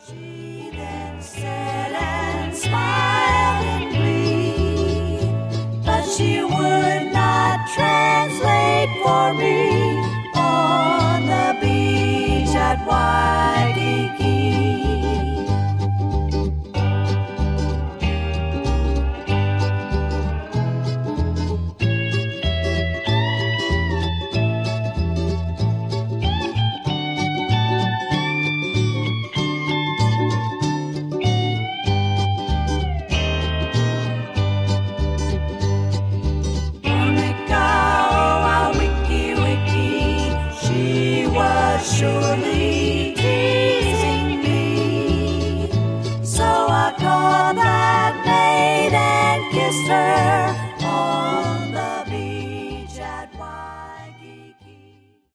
She then said and smiled in glee, but she would not translate for me on the beach at Waikiki. Surely